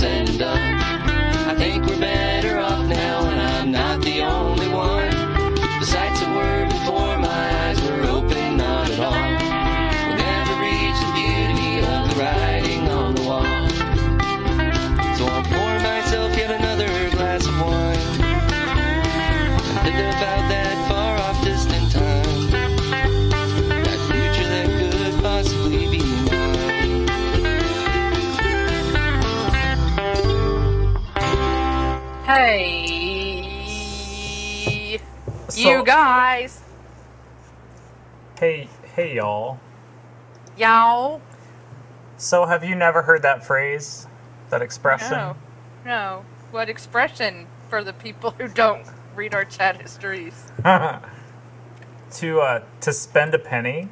said and done. I think we're better off now, and I'm not the only one. The sights that were before my eyes were open, not at all. We'll never reach the beauty of the writing on the wall. So I'll pour myself yet another glass of wine, and think about that far-off distant time, that future that could possibly be mine. Hey, So- you guys, Hey, y'all. y'all. So have you never heard that phrase, that expression? No. What expression for the people who don't read our chat histories? To spend a penny.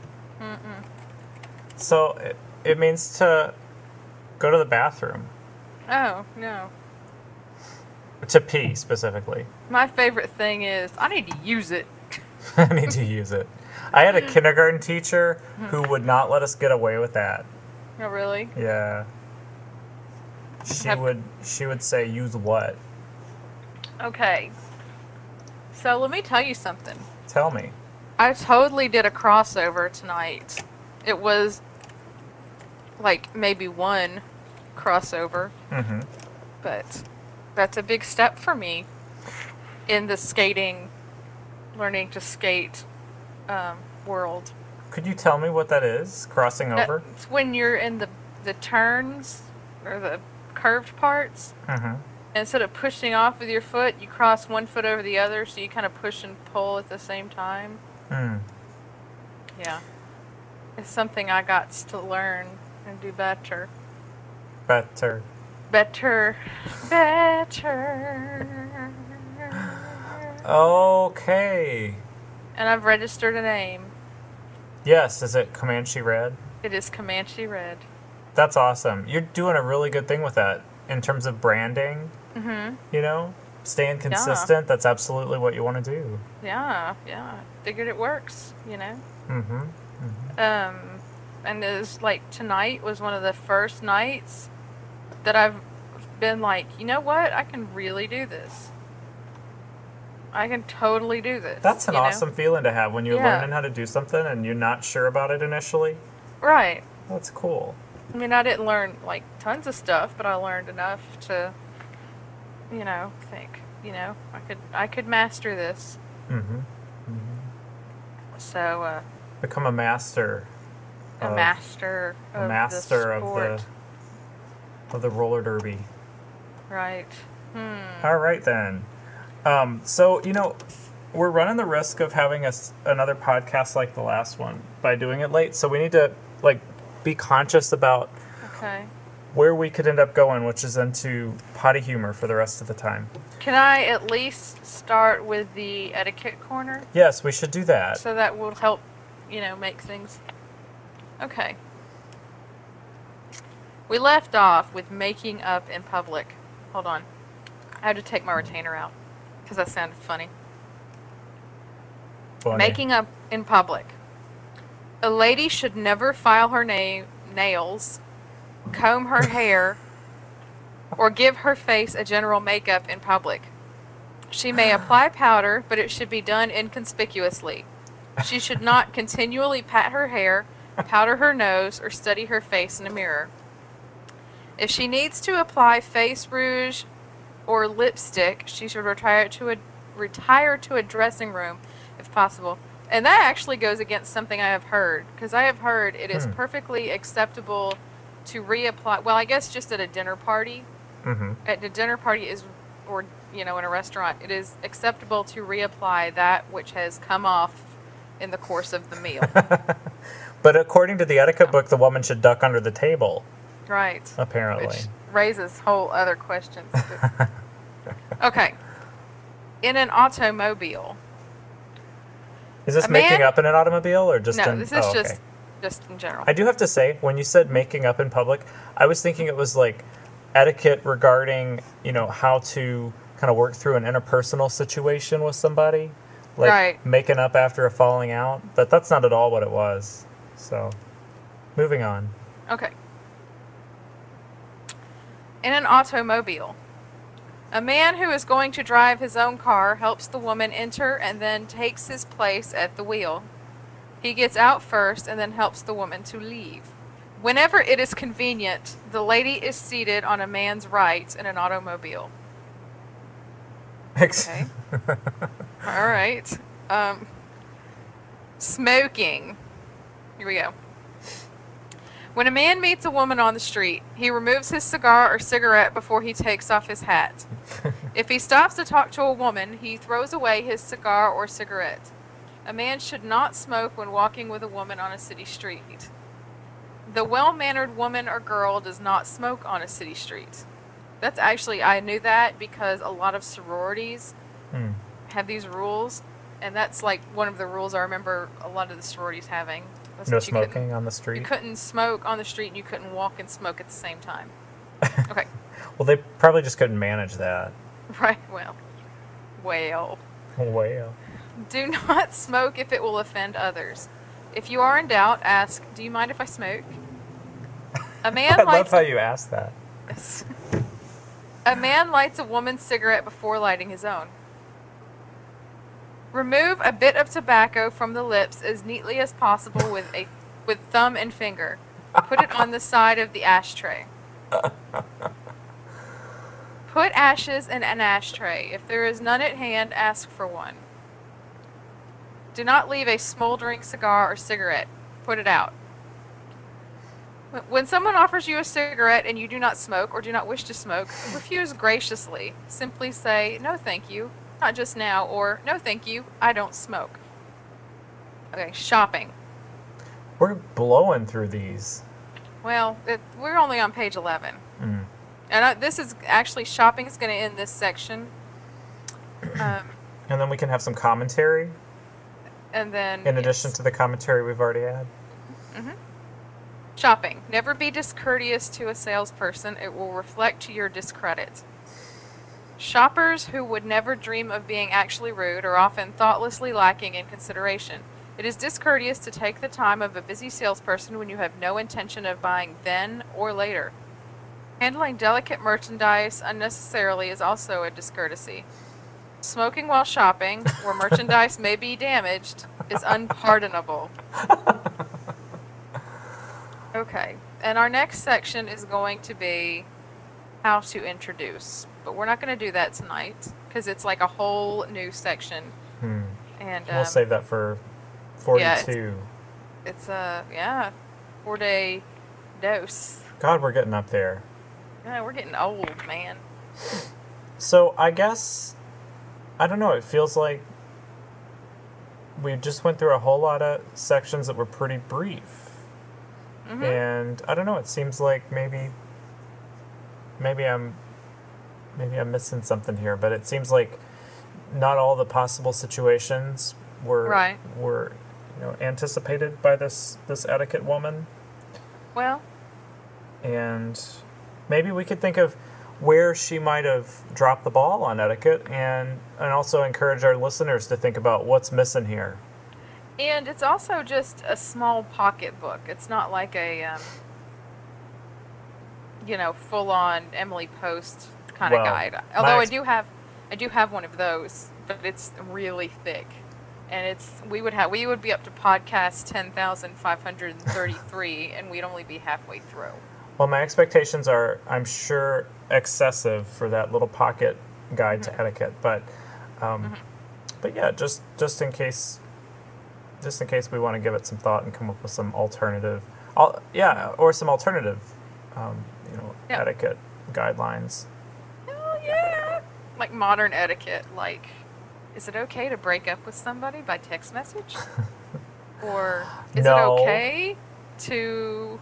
So it means to go to the bathroom. Oh, no. To pee, specifically. My favorite thing is, I need to use it. I need to use it. I had a kindergarten teacher who would not let us get away with that. Oh, really? Yeah. She would say, use what? Okay. So let me tell you something. Tell me. I totally did a crossover tonight. It was like maybe one crossover, Mm-hmm. but that's a big step for me in the skating, learning to skate world. Could you tell me what that is? Crossing over? It's when you're in the turns or the curved parts. Mm-hmm. Instead of pushing off with your foot, you cross one foot over the other, so you kind of push and pull at the same time. Mm. Yeah. It's something I got to learn and do better. Better. Better. Okay. And I've registered a name. Yes, is it Comanche Red? It is Comanche Red. That's awesome. You're doing a really good thing with that in terms of branding. Mm-hmm. You know, staying consistent. That's absolutely what you want to do. Yeah. Figured it works, you know. Mm-hmm. And it was like tonight was one of the first nights that I've been like, you know what? I can really do this. I can totally do this. That's an you know? awesome feeling to have when you're Yeah. learning how to do something and you're not sure about it initially. Right. That's cool. I mean, I didn't learn like tons of stuff, but I learned enough to, you know, think, you know, I could master this. Mm-hmm. So, Become a master. a master of the sport. of the roller derby. Right. All right then. So you know, we're running the risk of having another podcast like the last one by doing it late. So we need to be conscious about Okay. where we could end up going, which is into potty humor for the rest of the time. Can I at least start with the etiquette corner? Yes, we should do that. So that will help, you know, make things... Okay. We left off with making up in public. Hold on. I had to take my retainer out because that sounded funny. Funny. Making up in public. A lady should never file her nails, comb her hair, or give her face a general makeup in public. She may apply powder, but it should be done inconspicuously. She should not continually pat her hair, powder her nose, or study her face in a mirror. If she needs to apply face rouge or lipstick, she should retire to a dressing room if possible. And that actually goes against something I have heard, because I have heard it is perfectly acceptable to reapply. Well, I guess just at a dinner party. Mm-hmm. At a dinner party or you know, in a restaurant, it is acceptable to reapply that which has come off in the course of the meal. But according to the etiquette book, the woman should duck under the table. Right. Apparently. Which raises whole other questions. Okay. In an automobile. Is this A man- making up in an automobile or just No, in... this is okay. just in general. I do have to say, when you said making up in public, I was thinking it was like etiquette regarding, you know, how to kind of work through an interpersonal situation with somebody. Like Right. making up after a falling out. But that's not at all what it was. So, moving on. Okay. In an automobile. A man who is going to drive his own car helps the woman enter and then takes his place at the wheel. He gets out first and then helps the woman to leave. Whenever it is convenient, the lady is seated on a man's right in an automobile. Okay. All right. Smoking. Here we go. When a man meets a woman on the street, he removes his cigar or cigarette before he takes off his hat. If he stops to talk to a woman, he throws away his cigar or cigarette. A man should not smoke when walking with a woman on a city street. The well-mannered woman or girl does not smoke on a city street. That's actually, I knew that because a lot of sororities have these rules, and that's like one of the rules I remember a lot of the sororities having. No smoking on the street? You couldn't smoke on the street, and you couldn't walk and smoke at the same time. Okay. Well, they probably just couldn't manage that. Right, well. Well. Do not smoke if it will offend others. If you are in doubt, ask, do you mind if I smoke? A man I love how you asked that. Yes. A man lights a woman's cigarette before lighting his own. Remove a bit of tobacco from the lips as neatly as possible with thumb and finger. Put it on the side of the ashtray. Put ashes in an ashtray. If there is none at hand, ask for one. Do not leave a smoldering cigar or cigarette. Put it out. When someone offers you a cigarette and you do not smoke or do not wish to smoke, refuse graciously. Simply say, no thank you, not just now, or no thank you, I don't smoke. Okay, shopping. We're blowing through these. Well, we're only on page 11. And this is actually, shopping is going to end this section. And then we can have some commentary. And then, in addition to the commentary we've already had. Shopping. Never be discourteous to a salesperson. It will reflect to your discredit. Shoppers who would never dream of being actually rude are often thoughtlessly lacking in consideration. It is discourteous to take the time of a busy salesperson when you have no intention of buying then or later. Handling delicate merchandise unnecessarily is also a discourtesy. Smoking while shopping, where merchandise may be damaged, is unpardonable. Okay, and our next section is going to be how to introduce. But we're not going to do that tonight, because it's like a whole new section. And we'll save that for 42. Yeah, it's a 4-day dose. God, we're getting up there. Yeah, we're getting old, man. So I guess, I don't know, it feels like we just went through a whole lot of sections that were pretty brief. And I don't know, it seems like maybe I'm missing something here, but it seems like not all the possible situations were anticipated by this etiquette woman. Well, and maybe we could think of where she might have dropped the ball on etiquette, and also encourage our listeners to think about what's missing here. And it's also just a small pocket book. It's not like a, full-on Emily Post kind of guide. Although I do have one of those, but it's really thick, and we would be up to podcast 10,533, and we'd only be halfway through. Well, my expectations are, I'm sure, excessive for that little pocket guide to etiquette, but yeah, just in case we want to give it some thought and come up with some alternative, etiquette guidelines. Oh yeah, like modern etiquette. Like, is it okay to break up with somebody by text message, or is it okay to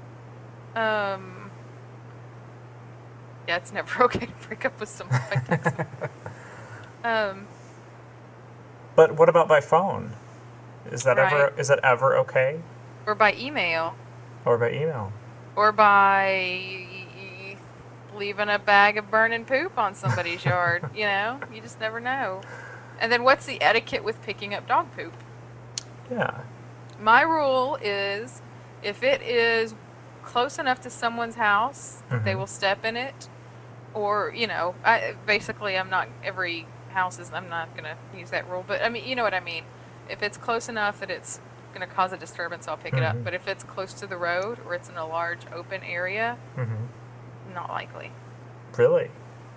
it's never okay to break up with someone by text message. But what about by phone? Is that ever okay? Or by email. Or by email. Or by leaving a bag of burning poop on somebody's yard. You just never know. And then what's the etiquette with picking up dog poop? Yeah. My rule is, if it is close enough to someone's house, they will step in it. Or, basically, I'm not going to use that rule, but I mean, you know what I mean. If it's close enough that it's going to cause a disturbance, I'll pick it up. But if it's close to the road or it's in a large open area, not likely. Really?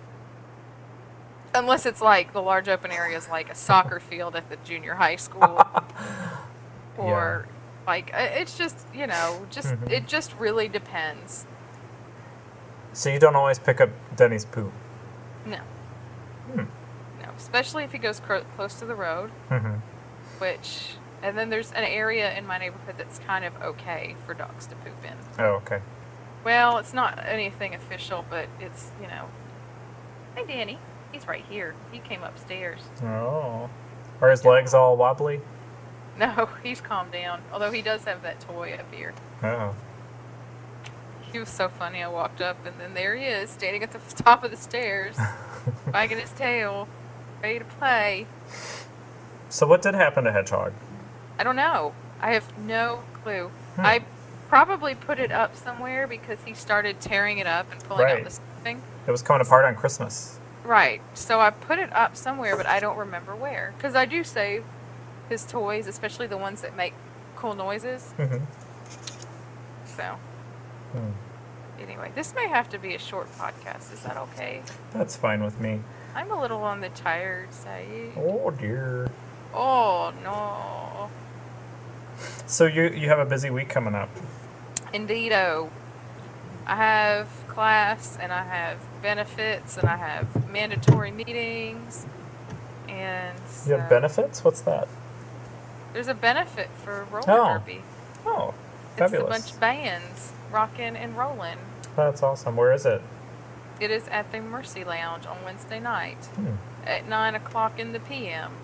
Unless it's like the large open area is like a soccer field at the junior high school. Or like, it's just, it just really depends. So you don't always pick up Denny's poop? No. No, especially if he goes close to the road, and then there's an area in my neighborhood that's kind of okay for dogs to poop in. Oh, okay. Well, it's not anything official, but it's, hey, Danny, he's right here. He came upstairs. Oh. Are his legs all wobbly? No, he's calmed down, although he does have that toy up here. Oh. He was so funny. I walked up, and then there he is, standing at the top of the stairs, wagging his tail, ready to play. So what did happen to Hedgehog? I don't know. I have no clue. I probably put it up somewhere because he started tearing it up and pulling out the stuffing. It was coming apart on Christmas. Right. So I put it up somewhere, but I don't remember where. Because I do save his toys, especially the ones that make cool noises. So... Anyway, this may have to be a short podcast. Is that okay? That's fine with me. I'm a little on the tired side. Oh, dear. Oh, no. So you have a busy week coming up. Indeedo. I have class, and I have benefits, and I have mandatory meetings, and so You have benefits? What's that? there's a benefit for roller derby. Oh, fabulous. It's a bunch of bands rocking and rolling. That's awesome. Where is it? It is at the Mercy Lounge on Wednesday night at 9 o'clock in the p.m.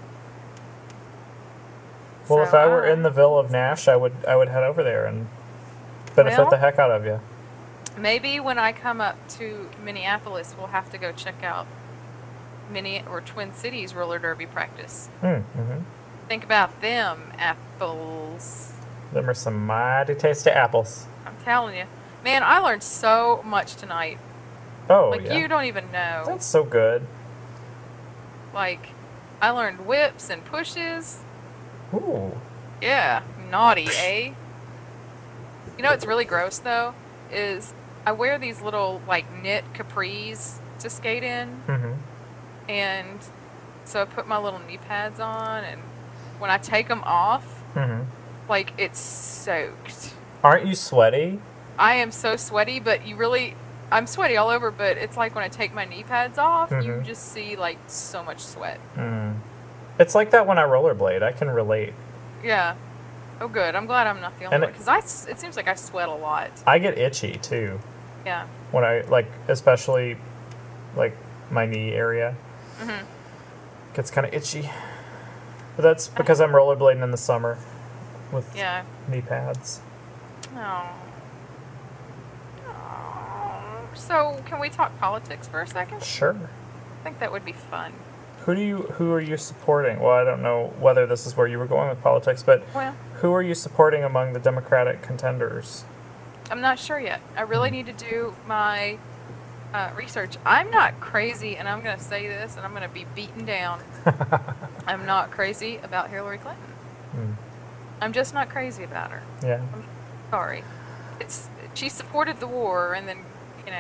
Well, if I were in the Ville of Nash, I would head over there and benefit the heck out of you. Maybe when I come up to Minneapolis, we'll have to go check out Twin Cities roller derby practice. Think about them apples. Them are some mighty tasty apples. I'm telling you. Man, I learned so much tonight. Oh, like, you don't even know. That's so good. Like, I learned whips and pushes. Ooh. Yeah, naughty, eh? You know what's really gross, though? Is I wear these little, like, knit capris to skate in. And so I put my little knee pads on, and when I take them off, like, it's soaked. Aren't you sweaty? I am so sweaty, but I'm sweaty all over, but it's like when I take my knee pads off, you just see, like, so much sweat. It's like that when I rollerblade. I can relate. Yeah. Oh, good. I'm glad I'm not the only one, because it seems like I sweat a lot. I get itchy, too. Yeah. When I, like, especially, like, my knee area. Gets kind of itchy. But that's because I'm rollerblading in the summer with knee pads. Oh. So, can we talk politics for a second? Sure. I think that would be fun. Who are you supporting? Well, I don't know whether this is where you were going with politics, but who are you supporting among the Democratic contenders? I'm not sure yet. I really need to do my research. I'm not crazy, and I'm going to say this, and I'm going to be beaten down. I'm not crazy about Hillary Clinton. I'm just not crazy about her. Yeah. I'm sorry. She supported the war, and then,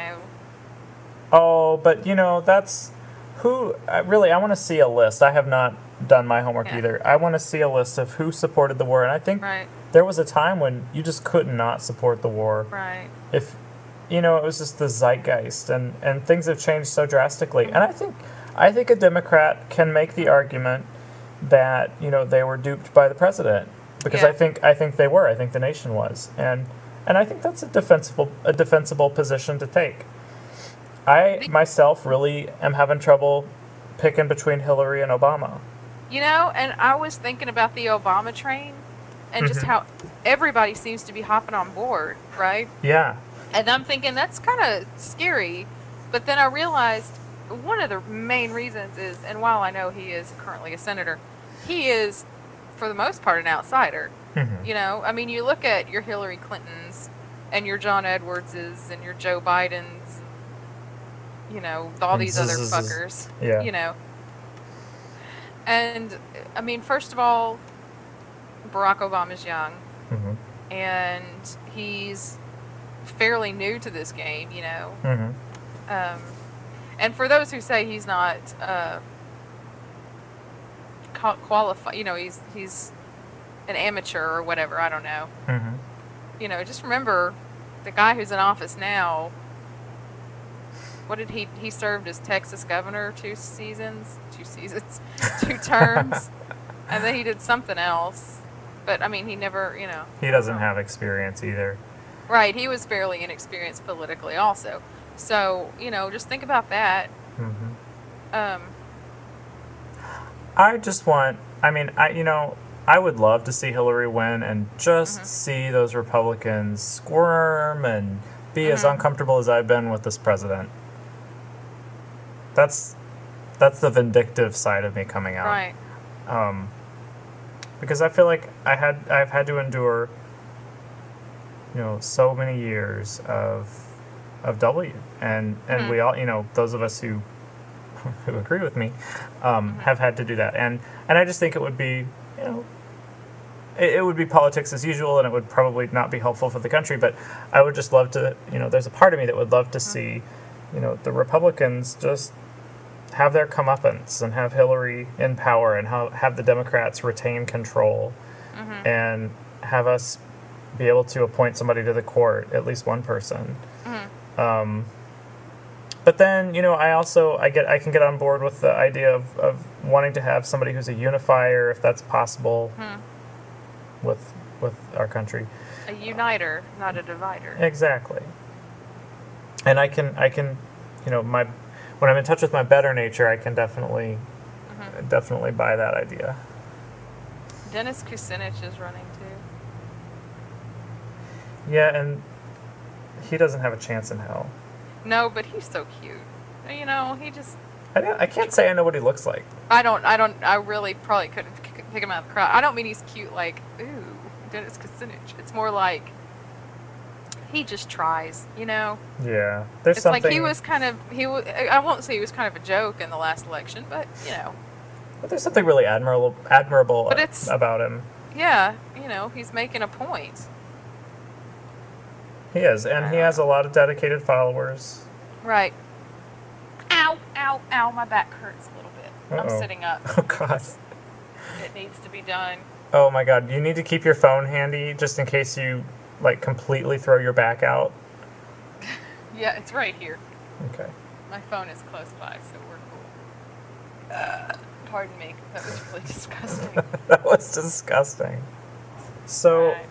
Oh, but, that's... I want to see a list. I have not done my homework either. I want to see a list of who supported the war, and I think there was a time when you just could not support the war. Right. If, it was just the zeitgeist, and things have changed so drastically. And I think a Democrat can make the argument that, they were duped by the president. Because I think they were. I think the nation was. And I think that's a defensible position to take. I, myself, really am having trouble picking between Hillary and Obama. And I was thinking about the Obama train and just how everybody seems to be hopping on board, right? Yeah. And I'm thinking that's kind of scary. But then I realized one of the main reasons is, and while I know he is currently a senator, he is, for the most part, an outsider. You look at your Hillary Clintons and your John Edwardses and your Joe Bidens, you know, all And these other zzz. fuckers, Yeah. you know. And I mean, first of all, Barack Obama's young, Mm-hmm. and he's fairly new to this game, you know. Mm-hmm. And for those who say he's not qualified, you know, he's an amateur or whatever, I don't know. Mm-hmm. You know, just remember the guy who's in office now. What did he served as Texas governor 2 terms, and then he did something else. But I mean, he never, you know. He doesn't have experience either. Right, he was fairly inexperienced politically, also. So you know, just think about that. Mm-hmm. I just want. I mean, I would love to see Hillary win and just see those Republicans squirm and be as uncomfortable as I've been with this president. That's the vindictive side of me coming out. Right. Because I feel like I've had to endure, you know, so many years of W, and we all, you know, those of us who agree with me, have had to do that, and I just think it would be, you know, it would be politics as usual, and it would probably not be helpful for the country. But I would just love to, you know, there's a part of me that would love to see, you know, the Republicans just have their comeuppance and have Hillary in power and have the Democrats retain control and have us be able to appoint somebody to the court, at least one person. But then, you know, I can get on board with the idea of wanting to have somebody who's a unifier, if that's possible, with our country. A uniter, not a divider. Exactly. And I can, you know, when I'm in touch with my better nature, I can definitely buy that idea. Dennis Kucinich is running too. Yeah, and he doesn't have a chance in hell. No, but he's so cute. You know, he just. I can't say I know what he looks like. I really probably couldn't pick him out of the crowd. I don't mean he's cute like, ooh, Dennis Kucinich. It's more like he just tries, you know? Yeah. There's It's something. like he was I won't say he was kind of a joke in the last election, but, you know. But there's something really admirable about him. Yeah, you know, he's making a point. He is, and he has a lot of dedicated followers. Right. Ow, ow, ow, my back hurts a little bit. I'm sitting up. Oh, God. It needs to be done. Oh, my God. You need to keep your phone handy just in case you, like, completely throw your back out. Yeah, it's right here. Okay. My phone is close by, so we're cool. Pardon me, that was really disgusting. That was disgusting. So, Right.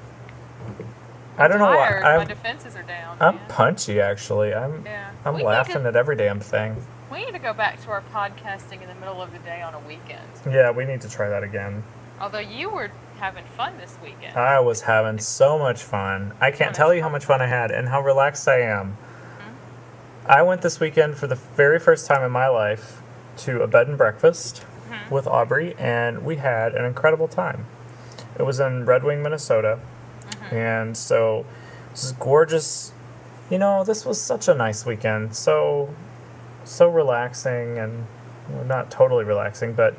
I don't know why. Tired. My defenses are down. I'm man. punchy, actually. I'm We need laughing to- at every damn thing. We need to go back to our podcasting in the middle of the day on a weekend. Yeah, we need to try that again. Although you were having fun this weekend. I was having so much fun. I can't tell you how much fun I had and how relaxed I am. I went this weekend for the very first time in my life to a bed and breakfast with Aubrey, and we had an incredible time. It was in Red Wing, Minnesota, and so this is gorgeous. You know, this was such a nice weekend. So relaxing, and well, not totally relaxing, but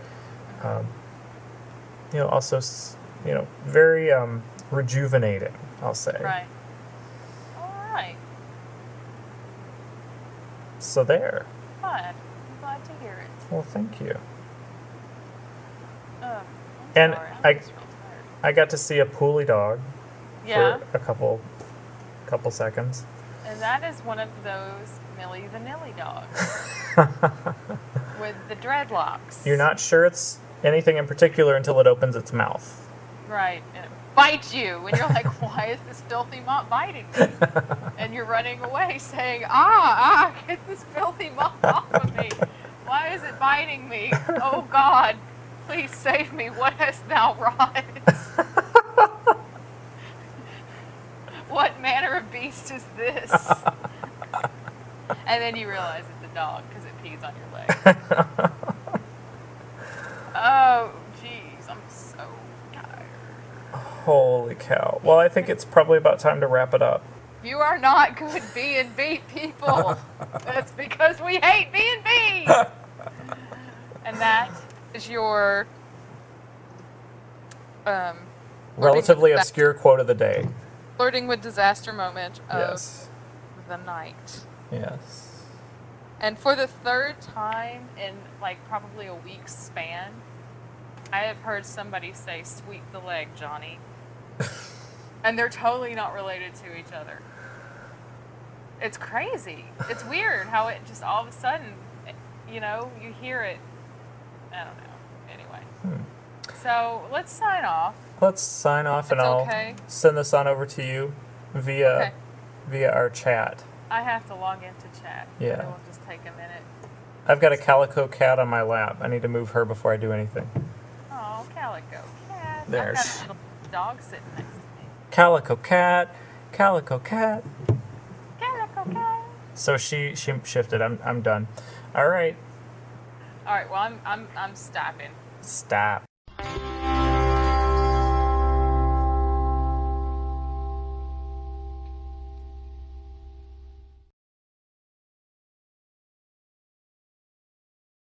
you know, also very rejuvenating, I'll say. Right. All right. So there. Fun. I'm glad to hear it. Well, thank you. I'm And sorry. I- I'm just real tired. I got to see a Poolie dog Yeah. for a couple seconds. And that is one of those Millie Vanilli dogs with the dreadlocks. You're not sure it's anything in particular until it opens its mouth. Right. And it bites you. And you're like, why is this filthy moth biting me? And you're running away saying, get this filthy moth off of me. Why is it biting me? Oh, God. Please save me. What hast thou wrought? What manner of beast is this? And then you realize it's a dog because it pees on your leg. Oh, jeez, I'm so tired. Holy cow. Well, I think it's probably about time to wrap it up. You are not good B&B people. That's because we hate B&B. And that is your Relatively obscure quote of the day. flirting with disaster moment of Yes. the night. Yes. And for the third time in like probably a week's span, I have heard somebody say, "Sweep the leg, Johnny." And they're totally not related to each other. It's crazy. It's weird how it just all of a sudden, you know, you hear it. I don't know. Anyway. So let's sign off. Let's sign off and It's I'll okay. send this on over to you via our chat. I have to log into chat. Yeah. It will just take a minute. I've got a calico cat on my lap. I need to move her before I do anything. Oh, Calico Cat. There's- I've got a little dog sitting next to me. Calico cat. Calico cat. Calico Cat. So she shifted. I'm done. All right. All right. Well, I'm stopping. Stop.